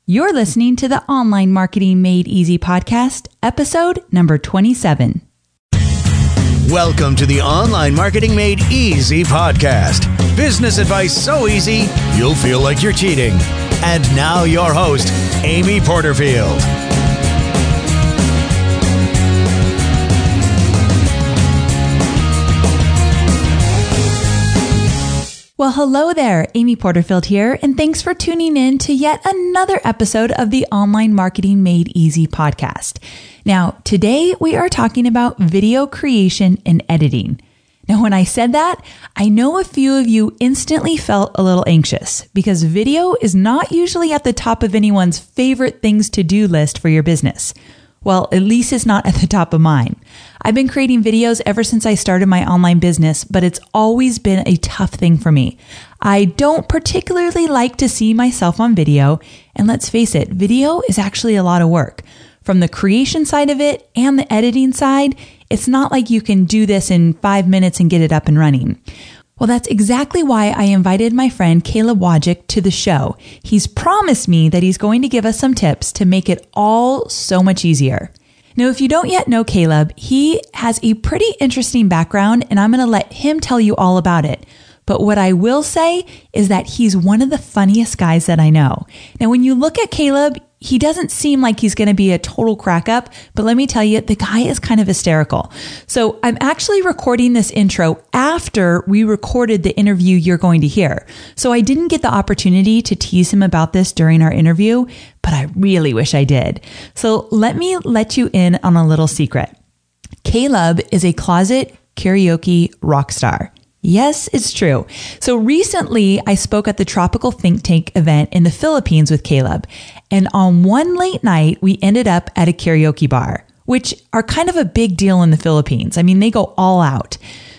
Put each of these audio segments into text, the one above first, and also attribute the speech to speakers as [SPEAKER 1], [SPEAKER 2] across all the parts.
[SPEAKER 1] You're listening to the Online Marketing Made Easy podcast, episode number 27.
[SPEAKER 2] Welcome to the Online Marketing Made Easy podcast. Business advice so easy, you'll feel like you're cheating. And now your host, Amy Porterfield.
[SPEAKER 1] Well, hello there. Amy Porterfield here, and thanks for tuning in to yet another episode of the Online Marketing Made Easy podcast. Now, today we are talking about video creation and editing. Now, when I said that, I know a few of you instantly felt a little anxious because video is not usually at the top of anyone's favorite things to do list for your business. Well, at least it's not at the top of mine. I've been creating videos ever since I started my online business, but it's always been a tough thing for me. I don't particularly like to see myself on video, and let's face it, video is actually a lot of work. From the creation side of it and the editing side, it's not like you can do this in 5 minutes and get it up and running. Well, that's exactly why I invited my friend Caleb Wojcik to the show. He's promised me that he's going to give us some tips to make it all so much easier. Now, if you don't yet know Caleb, he has a pretty interesting background, and I'm going to let him tell you all about it. But what I will say is that he's one of the funniest guys that I know. Now, when you look at Caleb, he doesn't seem like he's going to be a total crack up, but let me tell you, the guy is kind of hysterical. So I'm actually recording this intro after we recorded the interview you're going to hear. So I didn't get the opportunity to tease him about this during our interview, but I really wish I did. So let me let you in on a little secret. Caleb is a closet karaoke rock star. Yes, it's true. So recently I spoke at the Tropical Think Tank event in the Philippines with Caleb. And on one late night, we ended up at a karaoke bar, which are kind of a big deal in the Philippines. I mean, they go all out.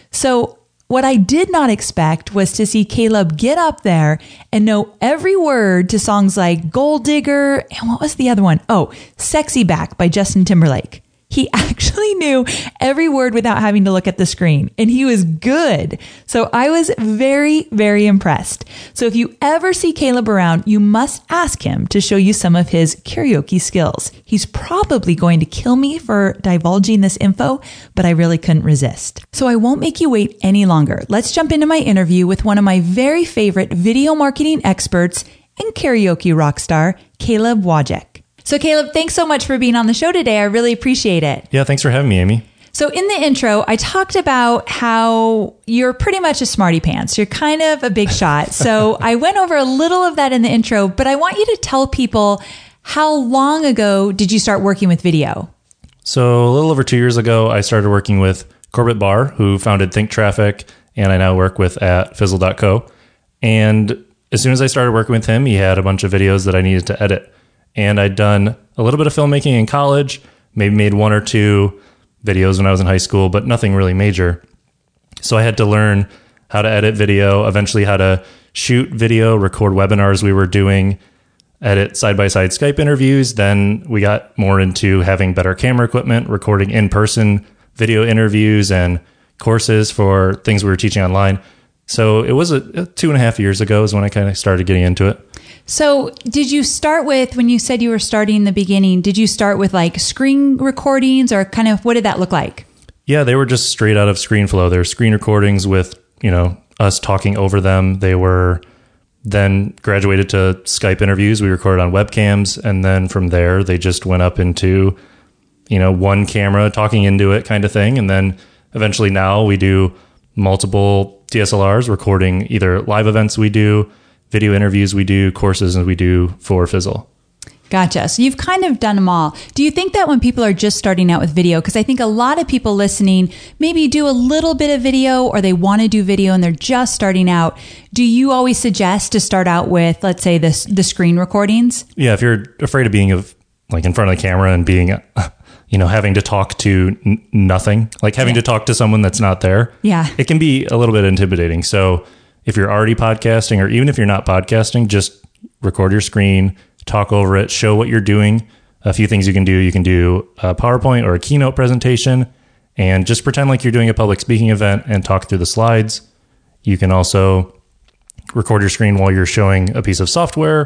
[SPEAKER 1] So what I did not expect was to see Caleb get up there and know every word to songs like Gold Digger. And what was the other one? Oh, Sexy Back by Justin Timberlake. He actually knew every word without having to look at the screen, and he was good. So I was very, very impressed. So if you ever see Caleb around, you must ask him to show you some of his karaoke skills. He's probably going to kill me for divulging this info, but I really couldn't resist. So I won't make you wait any longer. Let's jump into my interview with one of my very favorite video marketing experts and karaoke rock star, Caleb Wojcik. So Caleb, thanks so much for being on the show today. I really appreciate it.
[SPEAKER 3] Yeah, thanks for having me, Amy.
[SPEAKER 1] So in the intro, I talked about how you're pretty much a smarty pants. You're kind of a big shot. So I went over a little of that in the intro, but I want you to tell people, how long ago did you start working with video?
[SPEAKER 3] So a little over 2 years ago, I started working with Corbett Barr, who founded Think Traffic, and I now work with at Fizzle.co. And as soon as I started working with him, he had a bunch of videos that I needed to edit. And I'd done a little bit of filmmaking in college, maybe made 1 or 2 videos when I was in high school, but nothing really major. So I had to learn how to edit video, eventually how to shoot video, record webinars we were doing, edit side-by-side Skype interviews. Then we got more into having better camera equipment, recording in-person video interviews and courses for things we were teaching online. So it was 2.5 years ago is when I kind of started getting into it.
[SPEAKER 1] So did you start with, when you said you were starting in the beginning, did you start with like screen recordings or kind of, what did that look like?
[SPEAKER 3] Yeah, they were just straight out of ScreenFlow. They're screen recordings with, us talking over them. They were then graduated to Skype interviews. We recorded on webcams. And then from there, they just went up into, one camera talking into it kind of thing. And then eventually now we do multiple DSLRs recording either live events we do, video interviews we do, courses we do for Fizzle.
[SPEAKER 1] Gotcha. So you've kind of done them all. Do you think that when people are just starting out with video, because I think a lot of people listening maybe do a little bit of video or they want to do video and they're just starting out, do you always suggest to start out with, let's say, the screen recordings?
[SPEAKER 3] Yeah, if you're afraid of being in front of the camera and being, having to talk to nothing, like having to talk to someone that's not there, it can be a little bit intimidating. So if you're already podcasting, or even if you're not podcasting, just record your screen, talk over it, show what you're doing. A few things you can do. You can do a PowerPoint or a keynote presentation and just pretend like you're doing a public speaking event and talk through the slides. You can also record your screen while you're showing a piece of software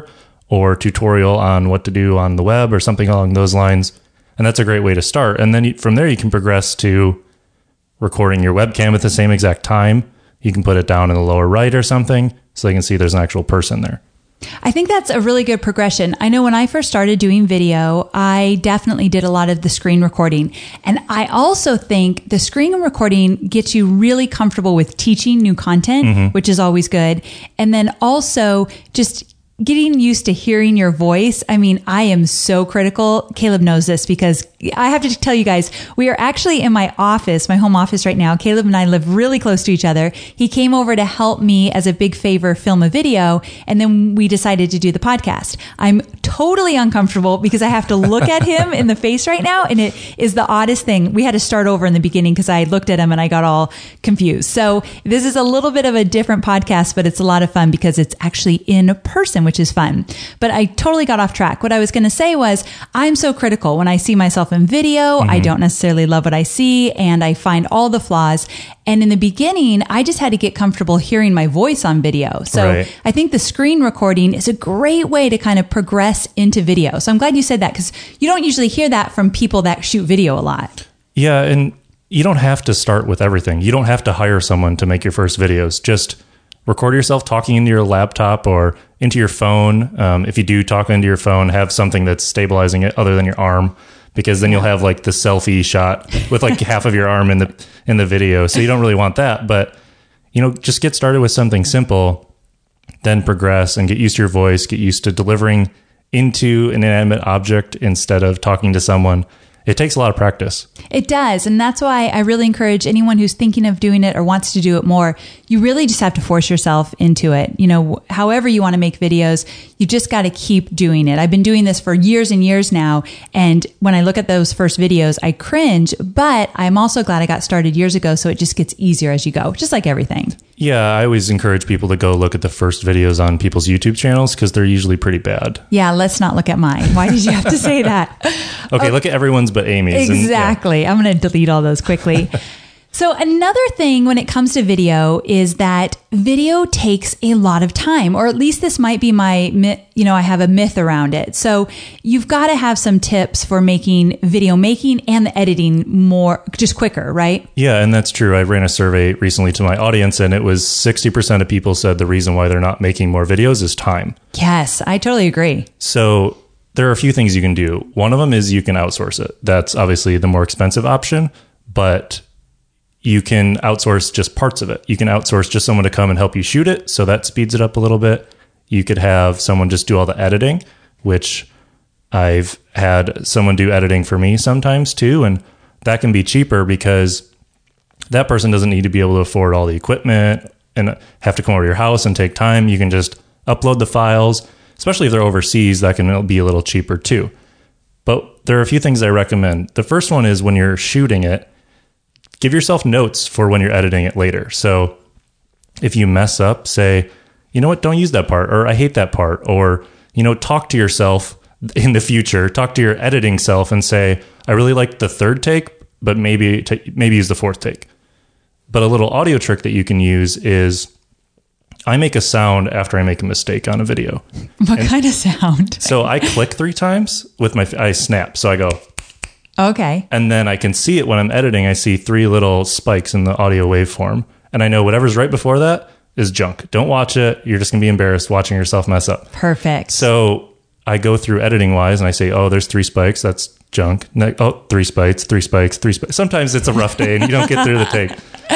[SPEAKER 3] or tutorial on what to do on the web or something along those lines. And that's a great way to start. And then from there, you can progress to recording your webcam at the same exact time. You can put it down in the lower right or something so they can see there's an actual person there.
[SPEAKER 1] I think that's a really good progression. I know when I first started doing video, I definitely did a lot of the screen recording. And I also think the screen recording gets you really comfortable with teaching new content, which is always good. And then also just getting used to hearing your voice. I mean, I am so critical. Caleb knows this because I have to tell you guys, we are actually in my office, my home office right now. Caleb and I live really close to each other. He came over to help me as a big favor film a video, and then we decided to do the podcast. I'm totally uncomfortable because I have to look at him in the face right now, and it is the oddest thing. We had to start over in the beginning because I looked at him and I got all confused. So this is a little bit of a different podcast, but it's a lot of fun because it's actually in person, which is fun. But I totally got off track. What I was going to say was I'm so critical when I see myself in video. I don't necessarily love what I see and I find all the flaws. And in the beginning, I just had to get comfortable hearing my voice on video. So I think the screen recording is a great way to kind of progress into video. So I'm glad you said that because you don't usually hear that from people that shoot video a lot.
[SPEAKER 3] Yeah. And you don't have to start with everything. You don't have to hire someone to make your first videos. Just record yourself talking into your laptop or into your phone. If you do talk into your phone, have something that's stabilizing it other than your arm, because then you'll have like the selfie shot with like half of your arm in the video. So you don't really want that, but just get started with something simple, then progress and get used to your voice, get used to delivering into an inanimate object instead of talking to someone. It takes a lot of practice.
[SPEAKER 1] It does. And that's why I really encourage anyone who's thinking of doing it or wants to do it more, you really just have to force yourself into it. However you want to make videos, you just got to keep doing it. I've been doing this for years and years now. And when I look at those first videos, I cringe, but I'm also glad I got started years ago. So it just gets easier as you go, just like everything.
[SPEAKER 3] Yeah, I always encourage people to go look at the first videos on people's YouTube channels because they're usually pretty bad.
[SPEAKER 1] Yeah, let's not look at mine. Why did you have to say that?
[SPEAKER 3] Okay, look at everyone's but Amy's.
[SPEAKER 1] Exactly. I'm going to delete all those quickly. So another thing when it comes to video is that video takes a lot of time, or at least this might be my, I have a myth around it. So you've got to have some tips for making video making and the editing just quicker, right?
[SPEAKER 3] Yeah, and that's true. I ran a survey recently to my audience and it was 60% of people said the reason why they're not making more videos is time.
[SPEAKER 1] Yes, I totally agree.
[SPEAKER 3] So there are a few things you can do. One of them is you can outsource it. That's obviously the more expensive option, but you can outsource just parts of it. You can outsource just someone to come and help you shoot it. So that speeds it up a little bit. You could have someone just do all the editing, which I've had someone do editing for me sometimes too. And that can be cheaper because that person doesn't need to be able to afford all the equipment and have to come over to your house and take time. You can just upload the files, especially if they're overseas, that can be a little cheaper too. But there are a few things I recommend. The first one is when you're shooting it, give yourself notes for when you're editing it later. So if you mess up, say, you know what, don't use that part, or I hate that part, or, talk to yourself in the future, talk to your editing self and say, I really liked the third take, but maybe use the fourth take. But a little audio trick that you can use is I make a sound after I make a mistake on a video.
[SPEAKER 1] What kind of sound?
[SPEAKER 3] So I click 3 times with I snap. So I go,
[SPEAKER 1] okay.
[SPEAKER 3] And then I can see it when I'm editing. I see 3 little spikes in the audio waveform. And I know whatever's right before that is junk. Don't watch it. You're just going to be embarrassed watching yourself mess up.
[SPEAKER 1] Perfect.
[SPEAKER 3] So I go through editing wise and I say, oh, there's 3 spikes. That's junk. 3 spikes, 3 spikes, 3 spikes. Sometimes it's a rough day and you don't get through the take.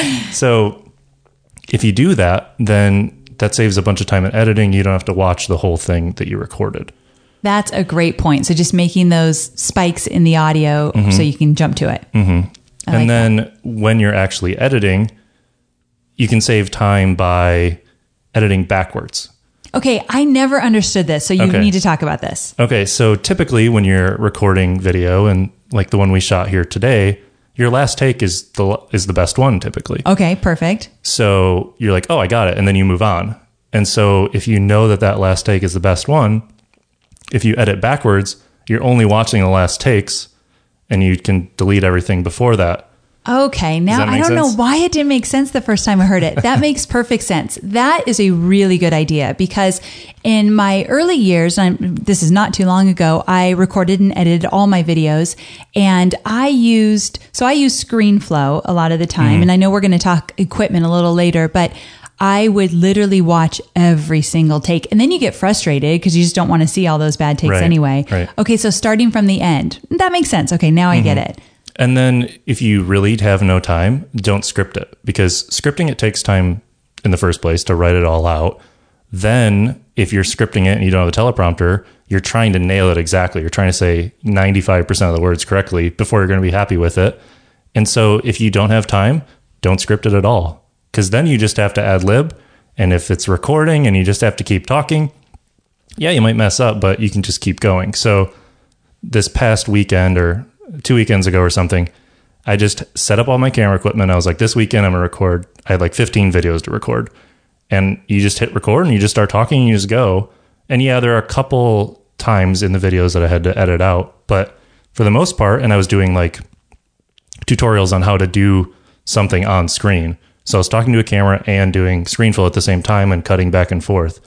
[SPEAKER 3] So if you do that, then that saves a bunch of time in editing. You don't have to watch the whole thing that you recorded.
[SPEAKER 1] That's a great point. So just making those spikes in the audio so you can jump to it.
[SPEAKER 3] Mm-hmm. And then when you're actually editing, you can save time by editing backwards.
[SPEAKER 1] Okay, I never understood this, so you need to talk about this.
[SPEAKER 3] Okay, so typically when you're recording video, and like the one we shot here today, your last take is the best one typically.
[SPEAKER 1] Okay, perfect.
[SPEAKER 3] So you're like, oh, I got it, and then you move on. And so if you know that last take is the best one, if you edit backwards, you're only watching the last takes, and you can delete everything before that.
[SPEAKER 1] Okay, now I don't know why it didn't make sense the first time I heard it. That makes perfect sense. That is a really good idea because in my early years, this is not too long ago, I recorded and edited all my videos, and I used ScreenFlow a lot of the time. And I know we're going to talk equipment a little later, but I would literally watch every single take. And then you get frustrated because you just don't want to see all those bad takes anyway.
[SPEAKER 3] Right.
[SPEAKER 1] Okay, so starting from the end. That makes sense. Okay, now I get it.
[SPEAKER 3] And then if you really have no time, don't script it, because scripting, it takes time in the first place to write it all out. Then if you're scripting it and you don't have a teleprompter, you're trying to nail it exactly. You're trying to say 95% of the words correctly before you're going to be happy with it. And so if you don't have time, don't script it at all, because then you just have to ad lib. And if it's recording and you just have to keep talking, yeah, you might mess up, but you can just keep going. So this past weekend, or 2 weekends ago or something, I just set up all my camera equipment. I was like, this weekend I'm going to record. I had like 15 videos to record. And you just hit record and you just start talking and you just go. And yeah, there are a couple times in the videos that I had to edit out. But for the most part, and I was doing like tutorials on how to do something on screen. So I was talking to a camera and doing ScreenFlow at the same time and cutting back and forth.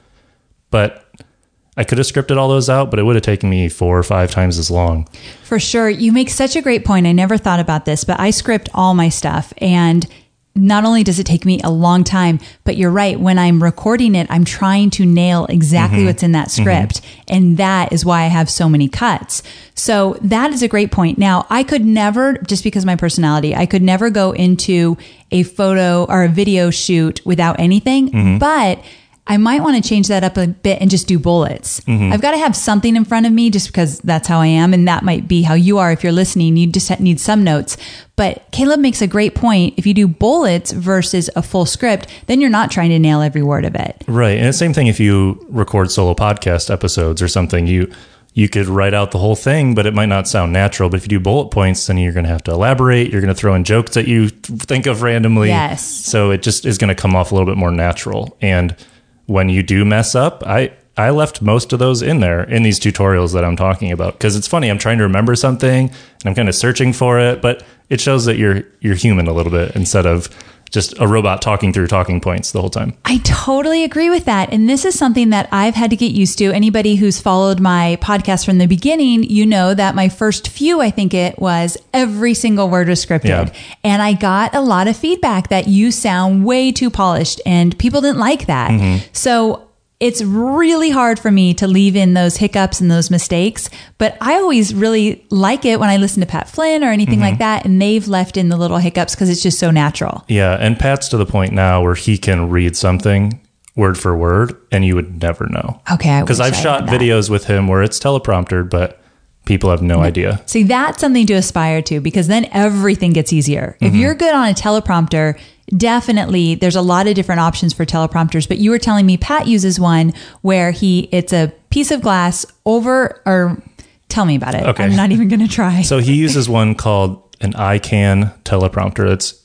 [SPEAKER 3] But I could have scripted all those out, but it would have taken me 4 or 5 times as long.
[SPEAKER 1] For sure. You make such a great point. I never thought about this, but I script all my stuff. And not only does it take me a long time, but you're right. When I'm recording it, I'm trying to nail exactly what's in that script. And that is why I have so many cuts. So that is a great point. Now, I could never, just because of my personality, I could never go into a photo or a video shoot without anything. But I might want to change that up a bit and just do bullets. I've got to have something in front of me just because that's how I am. And that might be how you are. If you're listening, you just need some notes. But Caleb makes a great point. If you do bullets versus a full script, then you're not trying to nail every word of it.
[SPEAKER 3] Right. And the same thing if you record solo podcast episodes or something, you could write out the whole thing, but it might not sound natural. But if you do bullet points, then you're going to have to elaborate. You're going to throw in jokes that you think of randomly.
[SPEAKER 1] Yes.
[SPEAKER 3] So it just is going to come off a little bit more natural. And when you do mess up, I left most of those in there in these tutorials that I'm talking about, because it's funny. I'm trying to remember something and I'm kind of searching for it, but it shows that you're human a little bit instead of just a robot talking through talking points the whole time.
[SPEAKER 1] I totally agree with that. And this is something that I've had to get used to. Anybody who's followed my podcast from the beginning, you know that my first few, I think it was, every single word was scripted.
[SPEAKER 3] Yeah.
[SPEAKER 1] And I got a lot of feedback that you sound way too polished and people didn't like that. So it's really hard for me to leave in those hiccups and those mistakes, but I always really like it when I listen to Pat Flynn or anything like that, and they've left in the little hiccups because it's just so natural.
[SPEAKER 3] Yeah, and Pat's to the point now where he can read something word for word, and you would never know.
[SPEAKER 1] Okay,
[SPEAKER 3] because I've shot videos with him where it's telepromptered, but people have no idea.
[SPEAKER 1] See, that's something to aspire to, because then everything gets easier. If you're good on a teleprompter, definitely there's a lot of different options for teleprompters, but you were telling me Pat uses one where it's a piece of glass over, or tell me about it.
[SPEAKER 3] Okay.
[SPEAKER 1] I'm not even going to try.
[SPEAKER 3] So he uses one called an ICANN teleprompter. It's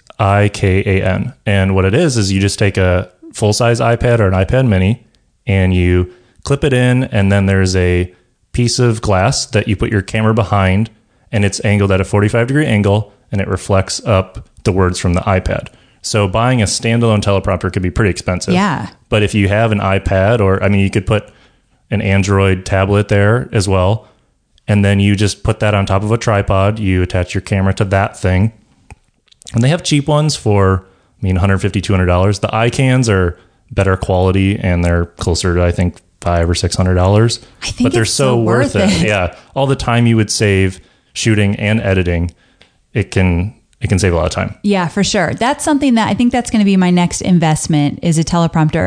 [SPEAKER 3] IKAN. And what it is you just take a full-size iPad or an iPad mini and you clip it in, and then there's a piece of glass that you put your camera behind, and it's angled at a 45-degree angle, and it reflects up the words from the iPad. So buying a standalone teleprompter could be pretty expensive.
[SPEAKER 1] Yeah.
[SPEAKER 3] But if you have an iPad, or, I mean, you could put an Android tablet there as well, and then you just put that on top of a tripod. You attach your camera to that thing. And they have cheap ones for, $150, $200. The iCans are better quality, and they're closer to, I think, $500 or $600.
[SPEAKER 1] I think
[SPEAKER 3] but they're so worth it. Yeah. All the time you would save shooting and editing, it can save a lot of time.
[SPEAKER 1] Yeah, for sure. That's something that I think that's going to be my next investment, is a teleprompter.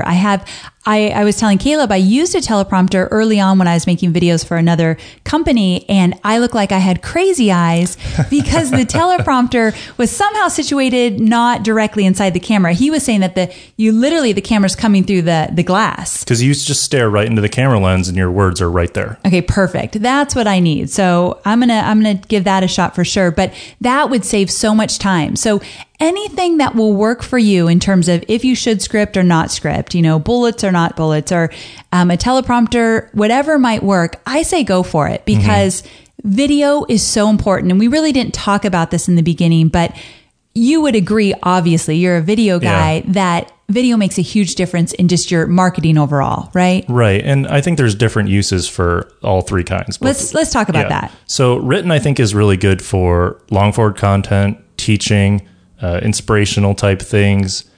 [SPEAKER 1] I was telling Caleb, I used a teleprompter early on when I was making videos for another company, and I looked like I had crazy eyes because the teleprompter was somehow situated not directly inside the camera. He was saying that the camera's coming through the glass.
[SPEAKER 3] Because you just stare right into the camera lens and your words are right there.
[SPEAKER 1] Okay, perfect. That's what I need. So I'm gonna give that a shot for sure. But that would save so much time. So anything that will work for you in terms of if you should script or not script, bullets or not bullets, or a teleprompter, whatever might work, I say go for it, because video is so important. And we really didn't talk about this in the beginning, but you would agree, obviously, you're a video guy, that video makes a huge difference in just your marketing overall, right?
[SPEAKER 3] Right. And I think there's different uses for all three kinds.
[SPEAKER 1] Let's talk about that.
[SPEAKER 3] So written, I think, is really good for long form content, teaching, inspirational type things,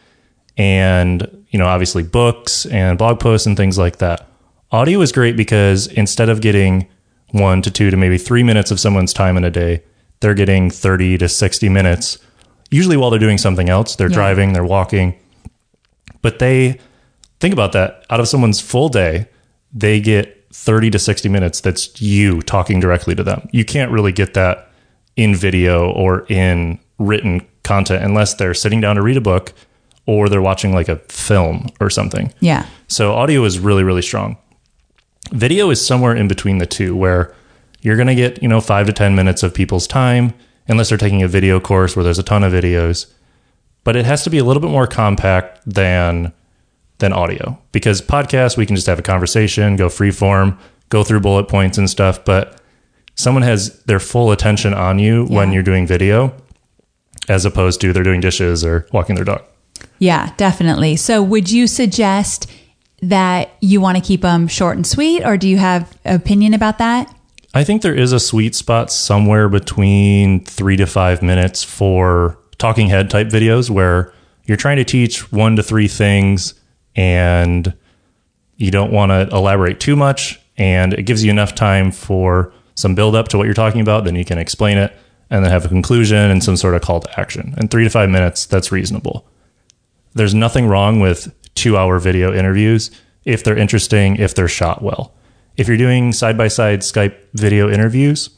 [SPEAKER 3] and, obviously books and blog posts and things like that. Audio is great because instead of getting 1 to 2 to maybe 3 minutes of someone's time in a day, they're getting 30 to 60 minutes, usually while they're doing something else. They're driving, they're walking. But think about that. Out of someone's full day, they get 30 to 60 minutes that's you talking directly to them. You can't really get that in video or in written content unless they're sitting down to read a book or they're watching like a film or something.
[SPEAKER 1] Yeah.
[SPEAKER 3] So audio is really, really strong. Video is somewhere in between the two, where you're going to get, 5 to 10 minutes of people's time, unless they're taking a video course where there's a ton of videos. But it has to be a little bit more compact than audio, because podcasts, we can just have a conversation, go free form, go through bullet points and stuff. But someone has their full attention on you when you're doing video, as opposed to they're doing dishes or walking their dog.
[SPEAKER 1] Yeah, definitely. So would you suggest that you want to keep them short and sweet, or do you have an opinion about that?
[SPEAKER 3] I think there is a sweet spot somewhere between 3 to 5 minutes for talking head type videos, where you're trying to teach 1 to 3 things and you don't want to elaborate too much, and it gives you enough time for some build up to what you're talking about. Then you can explain it and then have a conclusion and some sort of call to action. And 3 to 5 minutes, that's reasonable. There's nothing wrong with 2-hour video interviews if they're interesting, if they're shot well. If you're doing side-by-side Skype video interviews,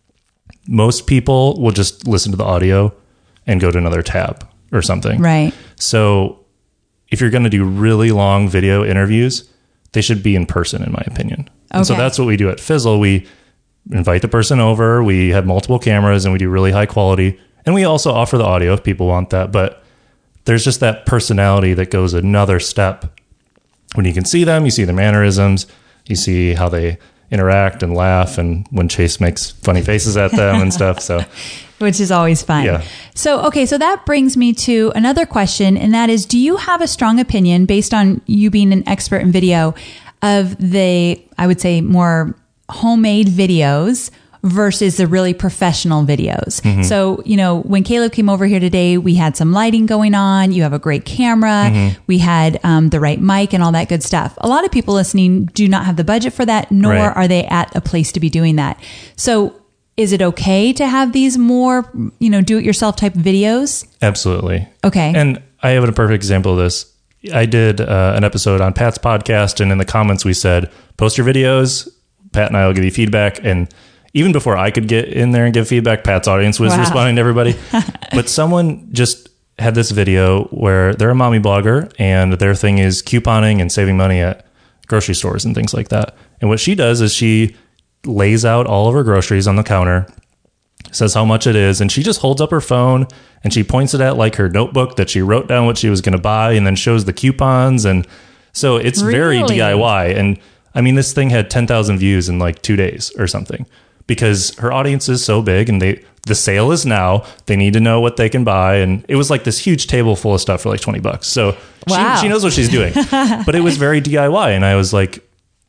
[SPEAKER 3] most people will just listen to the audio and go to another tab or something.
[SPEAKER 1] Right.
[SPEAKER 3] So if you're going to do really long video interviews, they should be in person, in my opinion. Okay. And so that's what we do at Fizzle. We invite the person over, we have multiple cameras, and we do really high quality. And we also offer the audio if people want that. But there's just that personality that goes another step. When you can see them, you see their mannerisms, you see how they interact and laugh, and when Chase makes funny faces at them and stuff. So,
[SPEAKER 1] which is always fun.
[SPEAKER 3] Yeah.
[SPEAKER 1] So, okay. So that brings me to another question. And that is, do you have a strong opinion, based on you being an expert in video, of the, I would say, more homemade videos versus the really professional videos? Mm-hmm. So, when Caleb came over here today, we had some lighting going on. You have a great camera. Mm-hmm. We had the right mic and all that good stuff. A lot of people listening do not have the budget for that, nor are they at a place to be doing that. So is it okay to have these more, do-it-yourself type videos?
[SPEAKER 3] Absolutely.
[SPEAKER 1] Okay.
[SPEAKER 3] And I have a perfect example of this. I did an episode on Pat's podcast, and in the comments we said, post your videos. Pat and I will give you feedback. And even before I could get in there and give feedback, Pat's audience was responding to everybody. But someone just had this video where they're a mommy blogger, and their thing is couponing and saving money at grocery stores and things like that. And what she does is she lays out all of her groceries on the counter, says how much it is, and she just holds up her phone and she points it at like her notebook that she wrote down what she was going to buy, and then shows the coupons. And so it's very DIY. And I mean, this thing had 10,000 views in like 2 days or something, because her audience is so big, and the sale is now, they need to know what they can buy. And it was like this huge table full of stuff for like $20. So she knows what she's doing, but it was very DIY. And I was like,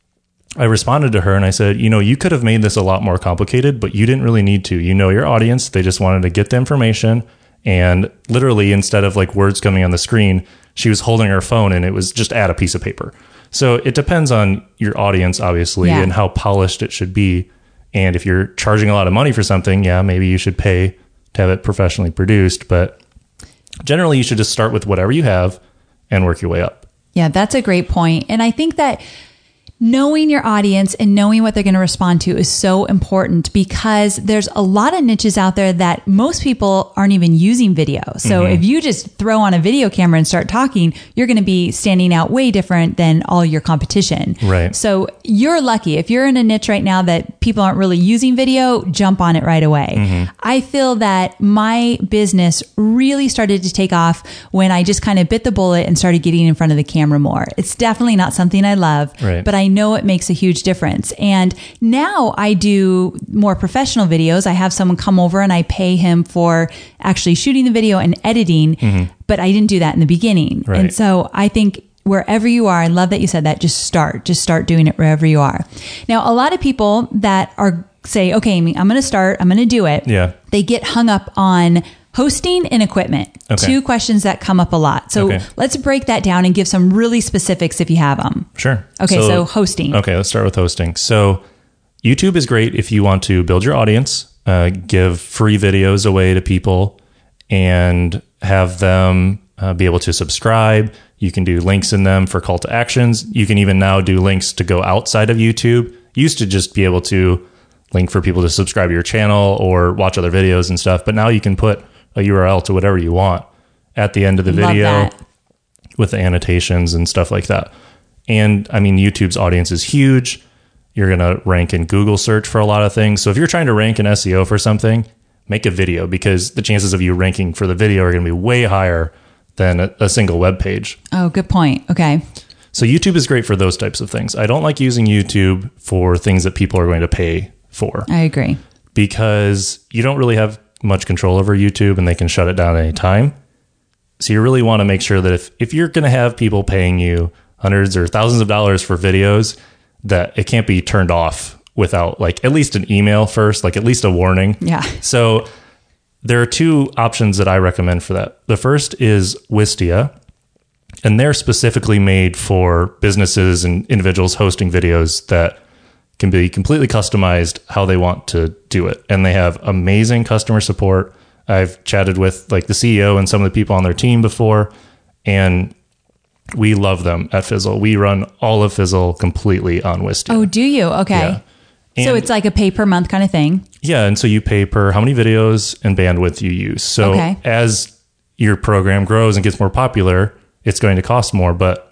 [SPEAKER 3] I responded to her and I said, you could have made this a lot more complicated, but you didn't really need to. Your audience, they just wanted to get the information. And literally, instead of like words coming on the screen, she was holding her phone and it was just add a piece of paper. So it depends on your audience, obviously, and how polished it should be. And if you're charging a lot of money for something, maybe you should pay to have it professionally produced. But generally, you should just start with whatever you have and work your way up.
[SPEAKER 1] Yeah, that's a great point. And I think that knowing your audience and knowing what they're going to respond to is so important, because there's a lot of niches out there that most people aren't even using video. So if you just throw on a video camera and start talking, you're going to be standing out way different than all your competition.
[SPEAKER 3] Right.
[SPEAKER 1] So you're lucky. If you're in a niche right now that people aren't really using video, jump on it right away. Mm-hmm. I feel that my business really started to take off when I just kind of bit the bullet and started getting in front of the camera more. It's definitely not something I love, but I know it makes a huge difference. And now I do more professional videos. I have someone come over and I pay him for actually shooting the video and editing, but I didn't do that in the beginning.
[SPEAKER 3] Right.
[SPEAKER 1] And so I think wherever you are, I love that you said that, just start doing it wherever you are. Now, a lot of people that say, okay, Amy, I'm going to start, I'm going to do it.
[SPEAKER 3] Yeah.
[SPEAKER 1] They get hung up on hosting and equipment.
[SPEAKER 3] Okay.
[SPEAKER 1] 2 questions that come up a lot. So let's break that down and give some really specifics if you have them.
[SPEAKER 3] Sure.
[SPEAKER 1] Okay, so hosting.
[SPEAKER 3] Okay, let's start with hosting. So YouTube is great if you want to build your audience, give free videos away to people, and have them be able to subscribe. You can do links in them for call to actions. You can even now do links to go outside of YouTube. You used to just be able to link for people to subscribe to your channel or watch other videos and stuff. But now you can put a URL to whatever you want at the end of the video with the annotations and stuff like that. And I mean, YouTube's audience is huge. You're going to rank in Google search for a lot of things. So if you're trying to rank in SEO for something, make a video, because the chances of you ranking for the video are going to be way higher than a single web page.
[SPEAKER 1] Oh, good point. Okay.
[SPEAKER 3] So YouTube is great for those types of things. I don't like using YouTube for things that people are going to pay for.
[SPEAKER 1] I agree.
[SPEAKER 3] Because you don't really have much control over YouTube and they can shut it down at any time. So you really want to make sure that if you're going to have people paying you hundreds or thousands of dollars for videos, that it can't be turned off without like at least an email first, like at least a warning.
[SPEAKER 1] Yeah.
[SPEAKER 3] So there are 2 options that I recommend for that. The first is Wistia, and they're specifically made for businesses and individuals hosting videos that can be completely customized how they want to do it. And they have amazing customer support. I've chatted with like the CEO and some of the people on their team before, and we love them at Fizzle. We run all of Fizzle completely on Wistia.
[SPEAKER 1] Oh, do you? Okay.
[SPEAKER 3] Yeah.
[SPEAKER 1] So it's like a pay per month kind of thing.
[SPEAKER 3] Yeah. And so you pay per how many videos and bandwidth you use. So as your program grows and gets more popular, it's going to cost more, but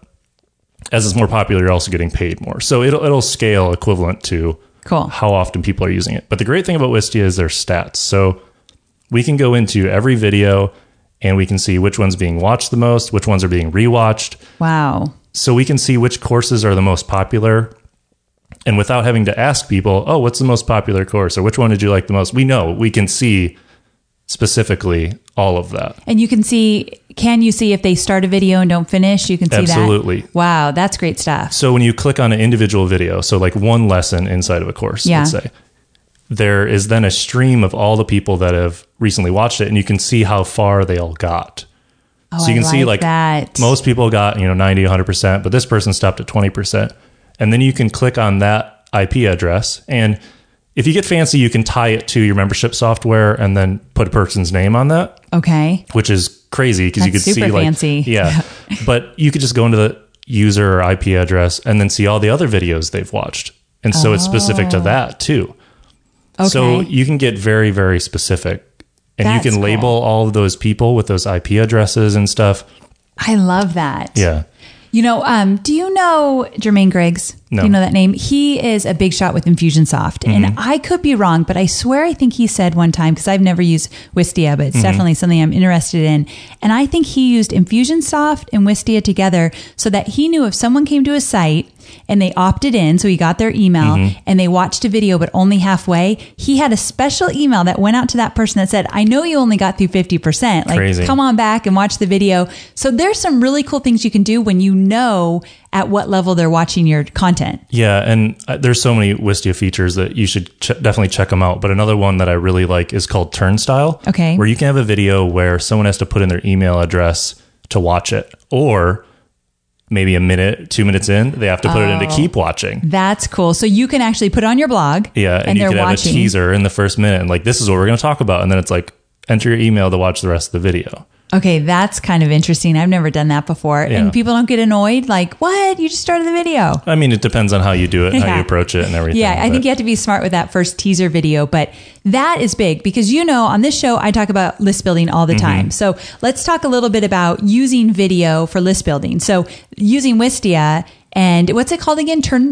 [SPEAKER 3] as it's more popular, you're also getting paid more. So it'll scale equivalent to how often people are using it. But the great thing about Wistia is their stats. So we can go into every video and we can see which one's being watched the most, which ones are being rewatched.
[SPEAKER 1] Wow.
[SPEAKER 3] So we can see which courses are the most popular. And without having to ask people, oh, what's the most popular course? Or which one did you like the most? We can see specifically all of that.
[SPEAKER 1] And you can see, can you see if they start a video and don't finish? You can see that?
[SPEAKER 3] Absolutely.
[SPEAKER 1] Wow, that's great stuff.
[SPEAKER 3] So when you click on an individual video, so like one lesson inside of a course, let's say, there is then a stream of all the people that have recently watched it, and you can see how far they all got.
[SPEAKER 1] Oh,
[SPEAKER 3] so you can see like
[SPEAKER 1] that.
[SPEAKER 3] Most people got, 90, 100%, but this person stopped at 20%. And then you can click on that IP address, and if you get fancy, you can tie it to your membership software and then put a person's name on that.
[SPEAKER 1] Okay.
[SPEAKER 3] Which is crazy because you could see
[SPEAKER 1] super
[SPEAKER 3] like
[SPEAKER 1] fancy.
[SPEAKER 3] Yeah. But you could just go into the user or IP address and then see all the other videos they've watched. And so it's specific to that too. Okay. So you can get very, very specific, and you can label all of those people with those IP addresses and stuff.
[SPEAKER 1] I love that.
[SPEAKER 3] Yeah.
[SPEAKER 1] Do you know Jermaine Griggs?
[SPEAKER 3] No.
[SPEAKER 1] Do you know that name? He is a big shot with Infusionsoft. Mm-hmm. And I could be wrong, but I swear I think he said one time, because I've never used Wistia, but it's definitely something I'm interested in. And I think he used Infusionsoft and Wistia together so that he knew if someone came to his site and they opted in, so he got their email and they watched a video, but only halfway, he had a special email that went out to that person that said, I know you only got through 50%. Like, crazy. Come on back and watch the video. So there's some really cool things you can do when you know at what level they're watching your content.
[SPEAKER 3] Yeah. And there's so many Wistia features that you should definitely check them out. But another one that I really like is called Turnstile.
[SPEAKER 1] Okay.
[SPEAKER 3] Where you can have a video where someone has to put in their email address to watch it, or maybe a minute, 2 minutes in, they have to put it in to keep watching.
[SPEAKER 1] That's cool. So you can actually put it on your blog.
[SPEAKER 3] Yeah. And you can have a teaser in the first minute and like, this is what we're going to talk about. And then it's like, enter your email to watch the rest of the video.
[SPEAKER 1] Okay, that's kind of interesting. I've never done that before. Yeah. And people don't get annoyed like, what? You just started the video.
[SPEAKER 3] I mean, it depends on how you do it, how you approach it and everything.
[SPEAKER 1] Yeah, I think you have to be smart with that first teaser video. But that is big because, on this show, I talk about list building all the time. So let's talk a little bit about using video for list building. So using Wistia and what's it called again?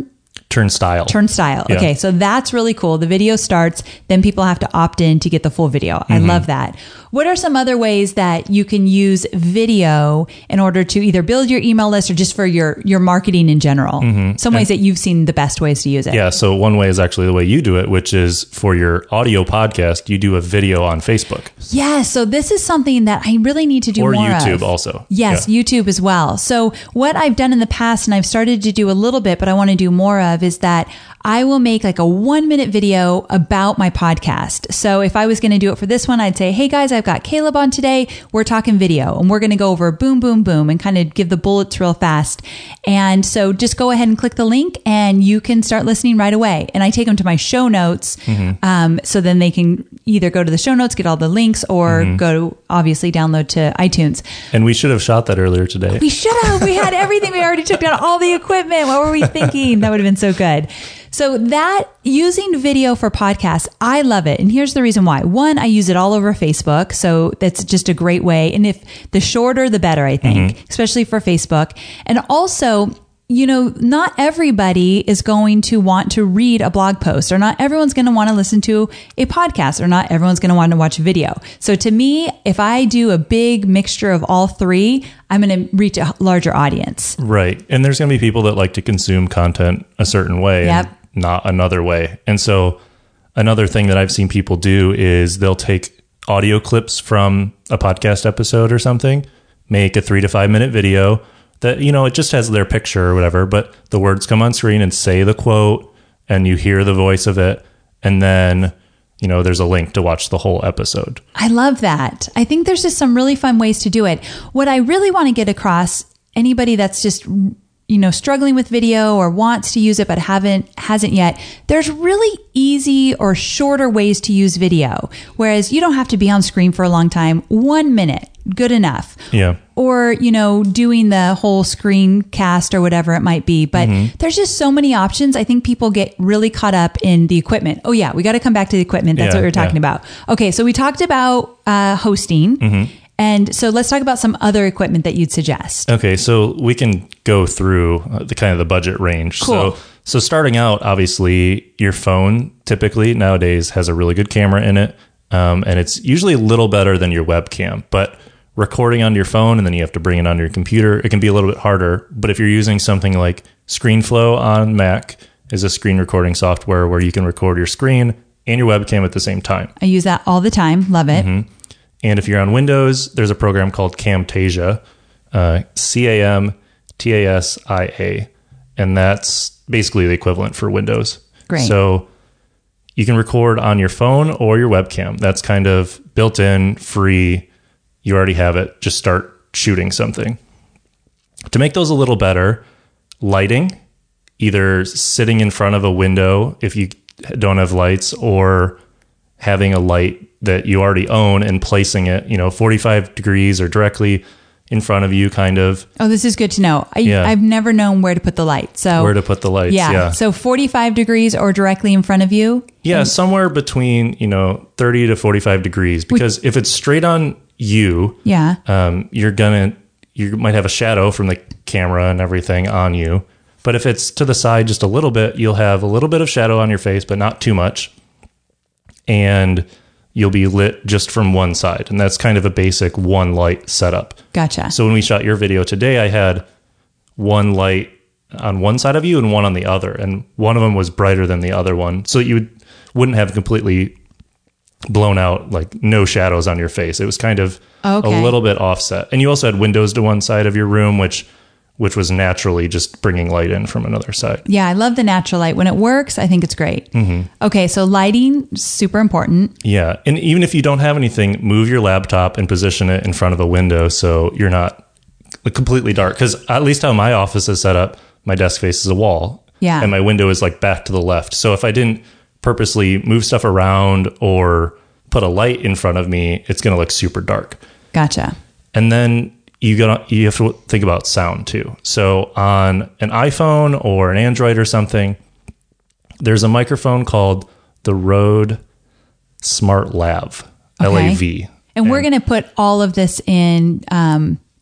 [SPEAKER 3] Turnstile.
[SPEAKER 1] Turnstile.
[SPEAKER 3] Yeah.
[SPEAKER 1] Okay. So that's really cool. The video starts, then people have to opt in to get the full video. I love that. What are some other ways that you can use video in order to either build your email list or just for your marketing in general? Some ways that you've seen the best ways to use it.
[SPEAKER 3] Yeah. So one way is actually the way you do it, which is for your audio podcast, you do a video on Facebook.
[SPEAKER 1] Yeah. So this is something that I really need to do
[SPEAKER 3] Or
[SPEAKER 1] more
[SPEAKER 3] YouTube
[SPEAKER 1] of.
[SPEAKER 3] also.
[SPEAKER 1] Yes,
[SPEAKER 3] Yeah.
[SPEAKER 1] YouTube as well. So what I've done in the past, and I've started to do a little bit, but I want to do more of, is that I will make like a 1-minute video about my podcast. So if I was going to do it for this one, I'd say, hey guys, I've got Caleb on today. We're talking video and we're going to go over boom, boom, boom and kind of give the bullets real fast. And so just go ahead and click the link and you can start listening right away. And I take them to my show notes. So then they can either go to the show notes, get all the links, or go to obviously download to iTunes.
[SPEAKER 3] And we should have shot that earlier today.
[SPEAKER 1] We should have. We had everything. We already took down all the equipment. What were we thinking? That would have been so good. So that using video for podcasts, I love it. And here's the reason why. One, I use it all over Facebook. So that's just a great way. And if the shorter, the better, I think, especially for Facebook. And also, you know, not everybody is going to want to read a blog post, or not everyone's going to want to listen to a podcast, or not everyone's going to want to watch a video. So to me, if I do a big mixture of all three, I'm going to reach a larger audience.
[SPEAKER 3] Right. And there's going to be people that like to consume content a certain way and not another way. And so another thing that I've seen people do is they'll take audio clips from a podcast episode or something, make a 3 to 5 minute video that, you know, it just has their picture or whatever, but the words come on screen and say the quote and you hear the voice of it. And then, you know, there's a link to watch the whole episode.
[SPEAKER 1] I love that. I think there's just some really fun ways to do it. What I really want to get across, anybody that's just, you know, struggling with video or wants to use it but hasn't yet, there's really easy or shorter ways to use video. Whereas you don't have to be on screen for a long time. 1 minute, good enough.
[SPEAKER 3] Yeah.
[SPEAKER 1] Or, you know, doing the whole screencast or whatever it might be. But there's just so many options. I think people get really caught up in the equipment. Oh yeah, we got to come back to the equipment. That's what we were talking about. Okay, so we talked about hosting. And so let's talk about some other equipment that you'd suggest.
[SPEAKER 3] Okay, so we can go through the kind of the budget range.
[SPEAKER 1] Cool.
[SPEAKER 3] So starting out, obviously, your phone typically nowadays has a really good camera in it, and it's usually a little better than your webcam. But recording on your phone and then you have to bring it on your computer, it can be a little bit harder. But if you're using something like ScreenFlow on Mac, is a screen recording software where you can record your screen and your webcam at the same time.
[SPEAKER 1] I use that all the time. Love it.
[SPEAKER 3] And if you're on Windows, there's a program called Camtasia, Camtasia, and that's basically the equivalent for Windows.
[SPEAKER 1] Great.
[SPEAKER 3] So you can record on your phone or your webcam. That's kind of built in, free. You already have it. Just start shooting something. To make those a little better, lighting, either sitting in front of a window if you don't have lights, or having a light that you already own and placing it, 45 degrees or directly in front of you, kind of.
[SPEAKER 1] Oh, this is good to know. I've never known where to put the light. So
[SPEAKER 3] where to put the lights.
[SPEAKER 1] Yeah. So 45 degrees or directly in front of you.
[SPEAKER 3] Yeah. Somewhere between, 30 to 45 degrees, because if it's straight on you, you might have a shadow from the camera and everything on you. But if it's to the side just a little bit, you'll have a little bit of shadow on your face, but not too much. And you'll be lit just from one side. And that's kind of a basic one light setup.
[SPEAKER 1] Gotcha.
[SPEAKER 3] So when we shot your video today, I had one light on one side of you and one on the other. And one of them was brighter than the other one. So you wouldn't have completely blown out, like no shadows on your face. It was kind of a little bit offset. And you also had windows to one side of your room, which was naturally just bringing light in from another side.
[SPEAKER 1] Yeah, I love the natural light. When it works, I think it's great. Okay, so lighting, super important.
[SPEAKER 3] Yeah, and even if you don't have anything, move your laptop and position it in front of a window so you're not completely dark. Because at least how my office is set up, my desk faces a wall.
[SPEAKER 1] Yeah.
[SPEAKER 3] And my window is like back to the left. So if I didn't purposely move stuff around or put a light in front of me, it's going to look super dark.
[SPEAKER 1] Gotcha. And
[SPEAKER 3] then you have to think about sound too. So on an iPhone or an Android or something, there's a microphone called the Rode Smart Lav, LAV.
[SPEAKER 1] And we're going to put all of this in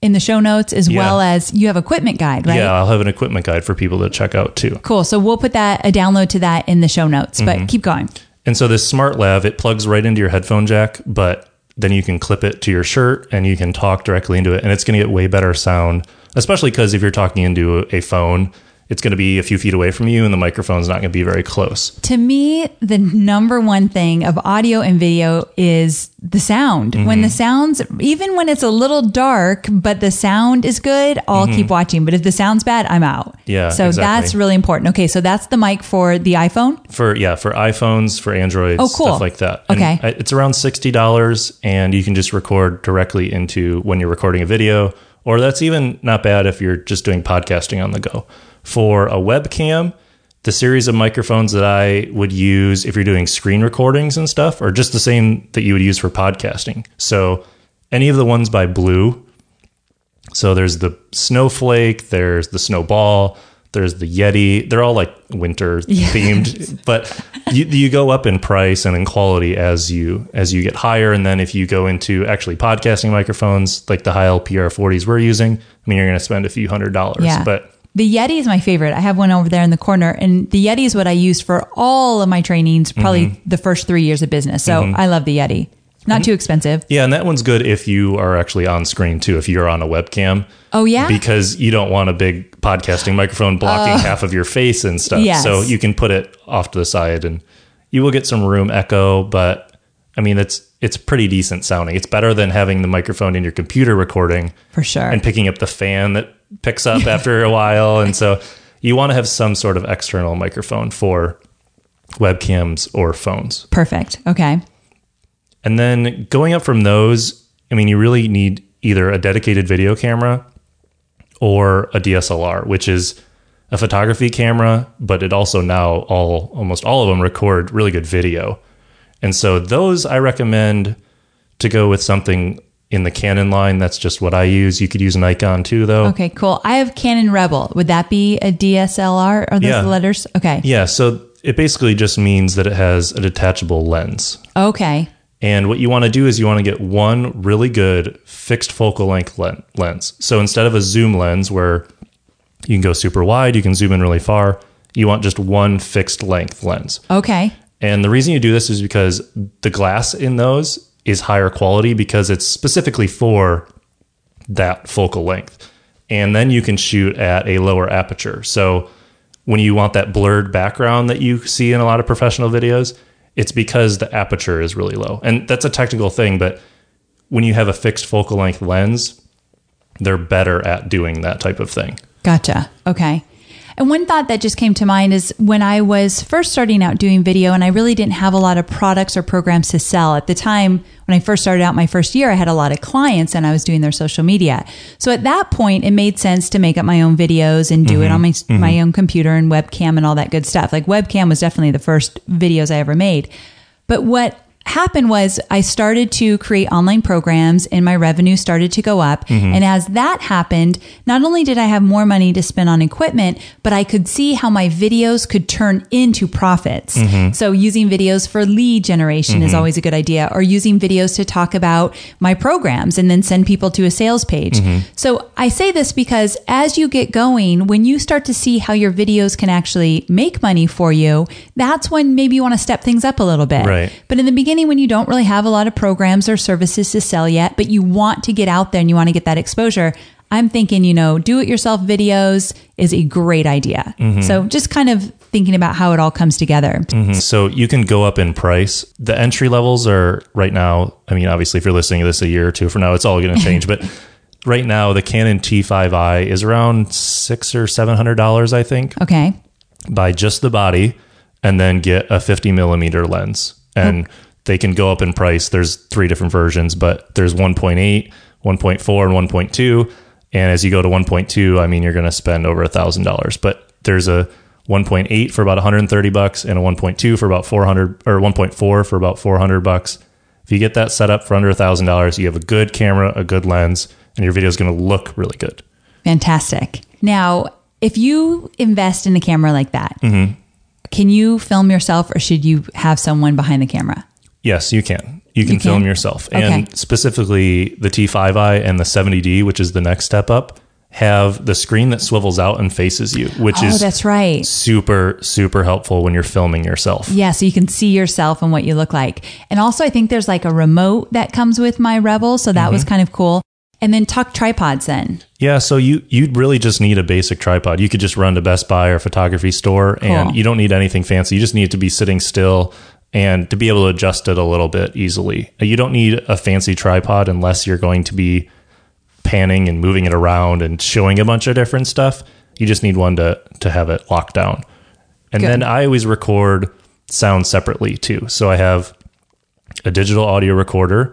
[SPEAKER 1] in the show notes, as well as you have equipment guide, right?
[SPEAKER 3] Yeah, I'll have an equipment guide for people to check out too.
[SPEAKER 1] Cool. So we'll put a download to that in the show notes, but keep going.
[SPEAKER 3] And so this Smart Lav, it plugs right into your headphone jack, but then you can clip it to your shirt and you can talk directly into it, and it's going to get way better sound, especially because if you're talking into a phone, it's going to be a few feet away from you and the microphone's not going to be very close.
[SPEAKER 1] To me, the number one thing of audio and video is the sound. When the sounds, even when it's a little dark, but the sound is good, I'll keep watching. But if the sound's bad, I'm out.
[SPEAKER 3] Yeah,
[SPEAKER 1] so
[SPEAKER 3] exactly.
[SPEAKER 1] That's really important. Okay, so that's the mic for the iPhone?
[SPEAKER 3] For iPhones, for Androids, stuff like that.
[SPEAKER 1] Okay.
[SPEAKER 3] And it's around $60, and you can just record directly into when you're recording a video, or that's even not bad if you're just doing podcasting on the go. For a webcam, the series of microphones that I would use if you're doing screen recordings and stuff are just the same that you would use for podcasting. So any of the ones by Blue, so there's the Snowflake, there's the Snowball, there's the Yeti. They're all like winter themed, but you go up in price and in quality as you get higher. And then if you go into actually podcasting microphones, like the Heil PR40s we're using, I mean, you're going to spend a few $100s.
[SPEAKER 1] Yeah.
[SPEAKER 3] But
[SPEAKER 1] the Yeti is my favorite. I have one over there in the corner, and the Yeti is what I used for all of my trainings, probably the first 3 years of business. So I love the Yeti. Not too expensive.
[SPEAKER 3] Yeah, and that one's good if you are actually on screen too, if you're on a webcam.
[SPEAKER 1] Oh, yeah?
[SPEAKER 3] Because you don't want a big podcasting microphone blocking half of your face and stuff.
[SPEAKER 1] Yes.
[SPEAKER 3] So you can put it off to the side and you will get some room echo, but I mean, it's pretty decent sounding. It's better than having the microphone in your computer recording.
[SPEAKER 1] For sure.
[SPEAKER 3] And picking up the fan that picks up after a while. And so you want to have some sort of external microphone for webcams or phones.
[SPEAKER 1] Perfect. Okay.
[SPEAKER 3] And then going up from those, I mean, you really need either a dedicated video camera or a DSLR, which is a photography camera, but it also now almost all of them record really good video. And so those I recommend to go with something in the Canon line. That's just what I use. You could use Nikon too, though.
[SPEAKER 1] Okay, cool. I have Canon Rebel. Would that be a DSLR? Are those the letters? Okay.
[SPEAKER 3] Yeah. So it basically just means that it has a detachable lens.
[SPEAKER 1] Okay.
[SPEAKER 3] And what you want to do is you want to get one really good fixed focal length lens. So instead of a zoom lens where you can go super wide, you can zoom in really far, you want just one fixed length lens.
[SPEAKER 1] Okay.
[SPEAKER 3] And the reason you do this is because the glass in those is higher quality because it's specifically for that focal length. And then you can shoot at a lower aperture. So when you want that blurred background that you see in a lot of professional videos, it's because the aperture is really low. And that's a technical thing, but when you have a fixed focal length lens, they're better at doing that type of thing.
[SPEAKER 1] Gotcha. Okay. And one thought that just came to mind is when I was first starting out doing video and I really didn't have a lot of products or programs to sell. At the time, when I first started out my first year, I had a lot of clients and I was doing their social media. So at that point, it made sense to make up my own videos and do it on my own computer and webcam and all that good stuff. Like webcam was definitely the first videos I ever made. But what happened was I started to create online programs and my revenue started to go up. And as that happened, not only did I have more money to spend on equipment, but I could see how my videos could turn into profits. So using videos for lead generation is always a good idea, or using videos to talk about my programs and then send people to a sales page. So I say this because as you get going, when you start to see how your videos can actually make money for you, that's when maybe you want to step things up a little bit.
[SPEAKER 3] Right.
[SPEAKER 1] But in the beginning, when you don't really have a lot of programs or services to sell yet, but you want to get out there and you want to get that exposure, I'm thinking, do-it-yourself videos is a great idea. So just kind of thinking about how it all comes together.
[SPEAKER 3] So you can go up in price. The entry levels are right now, I mean, obviously if you're listening to this a year or two from now, it's all going to change. But right now, the Canon T5i is around $600 or $700, I think.
[SPEAKER 1] Okay.
[SPEAKER 3] Buy just the body and then get a 50 millimeter lens. And they can go up in price. There's 3 different versions, but there's 1.8, 1.4, and 1.2. And as you go to 1.2, I mean, you're going to spend over $1,000. But there's a 1.8 for about $130 and a 1.2 for about $400, or 1.4 for about $400. If you get that set up for under $1,000, you have a good camera, a good lens, and your video is going to look really good.
[SPEAKER 1] Fantastic. Now, if you invest in a camera like that, can you film yourself or should you have someone behind the camera?
[SPEAKER 3] Yes, you can. You can film yourself. And specifically the T5i and the 70D, which is the next step up, have the screen that swivels out and faces you, which is
[SPEAKER 1] that's right.
[SPEAKER 3] super, super helpful when you're filming yourself.
[SPEAKER 1] Yeah, so you can see yourself and what you look like. And also I think there's like a remote that comes with my Rebel, so that was kind of cool. And then talk tripods then.
[SPEAKER 3] Yeah, so you'd really just need a basic tripod. You could just run to Best Buy or photography store, and you don't need anything fancy. You just need it to be sitting still and to be able to adjust it a little bit easily. You don't need a fancy tripod unless you're going to be panning and moving it around and showing a bunch of different stuff. You just need one to have it locked down. And then I always record sound separately too. So I have a digital audio recorder,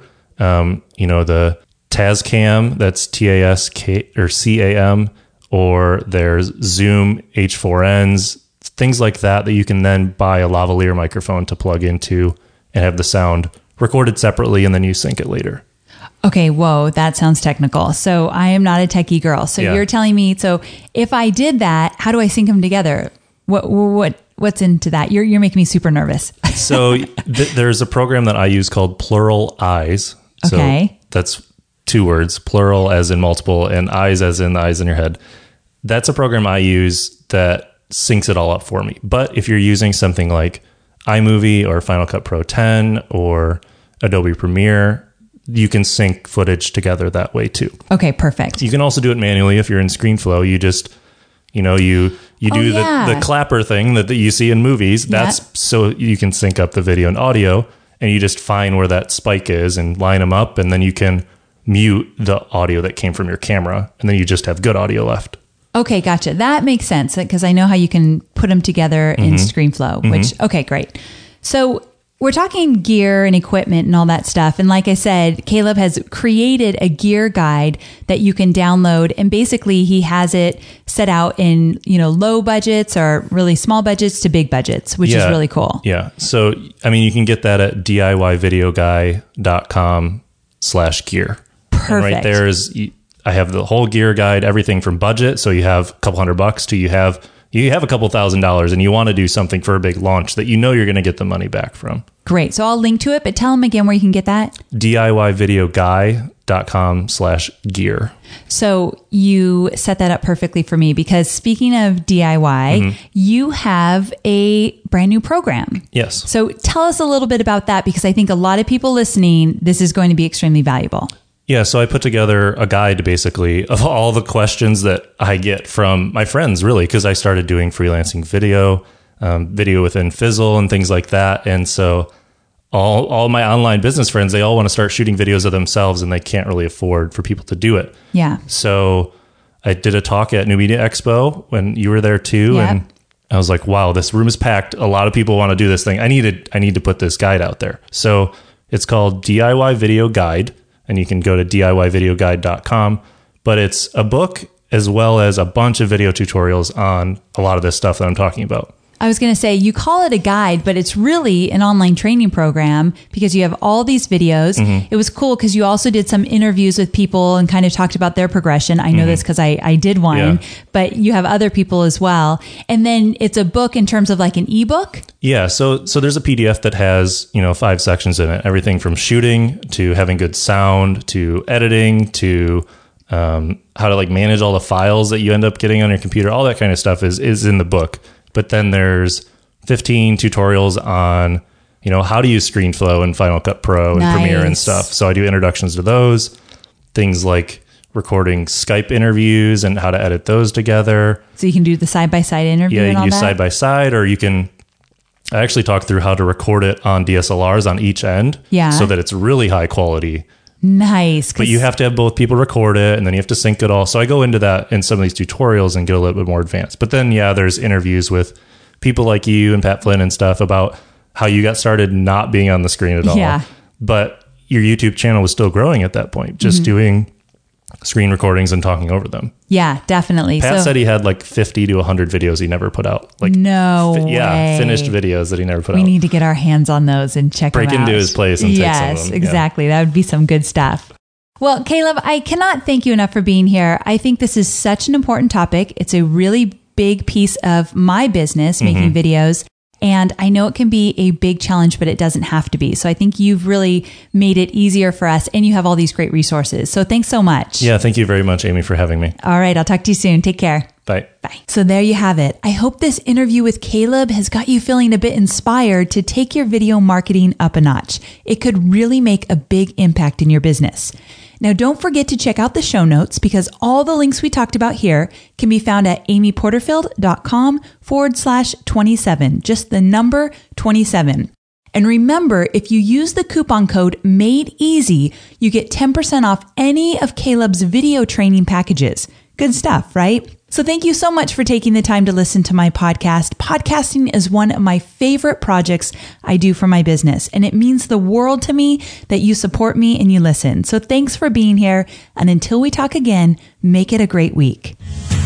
[SPEAKER 3] the Tascam, that's TASK or CAM, or there's Zoom H4Ns, things like that you can then buy a lavalier microphone to plug into and have the sound recorded separately, and then you sync it later.
[SPEAKER 1] Okay, whoa, that sounds technical. So I am not a techie girl. So you're telling me, so if I did that, how do I sync them together? What's into that? You're making me super nervous.
[SPEAKER 3] So there's a program that I use called Plural Eyes. So that's 2 words, plural as in multiple, and eyes as in the eyes in your head. That's a program I use that syncs it all up for me. But if you're using something like iMovie or Final Cut Pro 10 or Adobe Premiere, you can sync footage together that way too.
[SPEAKER 1] Okay, perfect.
[SPEAKER 3] You can also do it manually if you're in ScreenFlow. You just, you do the clapper thing that you see in movies. That's so you can sync up the video and audio, and you just find where that spike is and line them up, and then you can mute the audio that came from your camera, and then you just have good audio left.
[SPEAKER 1] Okay, gotcha. That makes sense because I know how you can put them together in ScreenFlow, which, okay, great. So we're talking gear and equipment and all that stuff. And like I said, Caleb has created a gear guide that you can download. And basically he has it set out in, low budgets or really small budgets to big budgets, which is really cool.
[SPEAKER 3] Yeah. So, you can get that at DIYvideoguy.com/gear.
[SPEAKER 1] Perfect.
[SPEAKER 3] And right there I have the whole gear guide, everything from budget. So you have a couple $100 to you have a couple $1,000 and you want to do something for a big launch that you're going to get the money back from.
[SPEAKER 1] Great. So I'll link to it, but tell them again where you can get that.
[SPEAKER 3] DIYvideoguy.com/gear.
[SPEAKER 1] So you set that up perfectly for me because speaking of DIY, you have a brand new program.
[SPEAKER 3] Yes.
[SPEAKER 1] So tell us a little bit about that because I think a lot of people listening, this is going to be extremely valuable.
[SPEAKER 3] Yeah, so I put together a guide basically of all the questions that I get from my friends, really, because I started doing freelancing video within Fizzle and things like that. And so all my online business friends, they all want to start shooting videos of themselves and they can't really afford for people to do it.
[SPEAKER 1] Yeah.
[SPEAKER 3] So I did a talk at New Media Expo when you were there too.
[SPEAKER 1] Yep.
[SPEAKER 3] And I was like, wow, this room is packed. A lot of people want to do this thing. I need to put this guide out there. So it's called DIY Video Guide. And you can go to DIYvideoguide.com, but it's a book as well as a bunch of video tutorials on a lot of this stuff that I'm talking about.
[SPEAKER 1] I was going to say, you call it a guide, but it's really an online training program because you have all these videos. It was cool because you also did some interviews with people and kind of talked about their progression. I know this because I did one, but you have other people as well. And then it's a book in terms of like an ebook.
[SPEAKER 3] Yeah. So there's a PDF that has, 5 sections in it, everything from shooting to having good sound to editing to how to like manage all the files that you end up getting on your computer. All that kind of stuff is in the book. But then there's 15 tutorials on, how to use ScreenFlow and Final Cut Pro and Premiere and stuff. So I do introductions to those, things like recording Skype interviews and how to edit those together.
[SPEAKER 1] So you can do the side-by-side interview and all that?
[SPEAKER 3] Yeah, you can do side-by-side, or I actually talk through how to record it on DSLRs on each end.
[SPEAKER 1] Yeah.
[SPEAKER 3] So that it's really high quality.
[SPEAKER 1] Nice.
[SPEAKER 3] But you have to have both people record it and then you have to sync it all. So I go into that in some of these tutorials and get a little bit more advanced. But then, there's interviews with people like you and Pat Flynn and stuff about how you got started not being on the screen at all.
[SPEAKER 1] Yeah.
[SPEAKER 3] But your YouTube channel was still growing at that point, just doing screen recordings and talking over them.
[SPEAKER 1] Yeah, definitely.
[SPEAKER 3] Pat said he had like 50 to 100 videos he never put out. Like
[SPEAKER 1] no way.
[SPEAKER 3] Yeah, finished videos that he never put out.
[SPEAKER 1] We need to get our hands on those and check them out.
[SPEAKER 3] Break into his place and take some of them.
[SPEAKER 1] Yes, exactly. That would be some good stuff. Well, Caleb, I cannot thank you enough for being here. I think this is such an important topic. It's a really big piece of my business, making videos. And I know it can be a big challenge, but it doesn't have to be. So I think you've really made it easier for us, and you have all these great resources. So thanks so much.
[SPEAKER 3] Yeah, thank you very much, Amy, for having me.
[SPEAKER 1] All right, I'll talk to you soon. Take care.
[SPEAKER 3] Bye.
[SPEAKER 1] Bye. So there you have it. I hope this interview with Caleb has got you feeling a bit inspired to take your video marketing up a notch. It could really make a big impact in your business. Now, don't forget to check out the show notes because all the links we talked about here can be found at amyporterfield.com/27, just the number 27. And remember, if you use the coupon code MADEEASY, you get 10% off any of Caleb's video training packages. Good stuff, right? So thank you so much for taking the time to listen to my podcast. Podcasting is one of my favorite projects I do for my business, and it means the world to me that you support me and you listen. So thanks for being here. And until we talk again, make it a great week.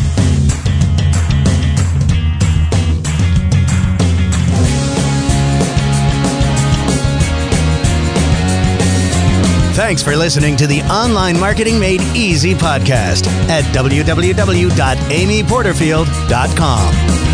[SPEAKER 2] Thanks for listening to the Online Marketing Made Easy podcast at www.amyporterfield.com.